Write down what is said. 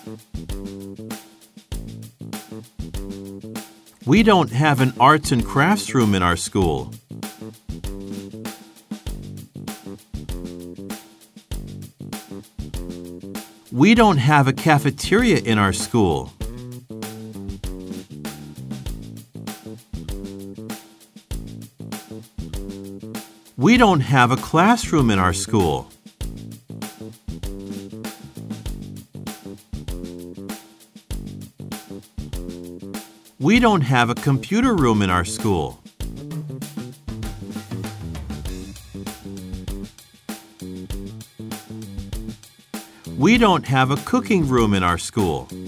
We don't have an arts and crafts room in our school. We don't have a cafeteria in our school. We don't have a classroom in our school. We don't have a computer room in our school. We don't have a cooking room in our school.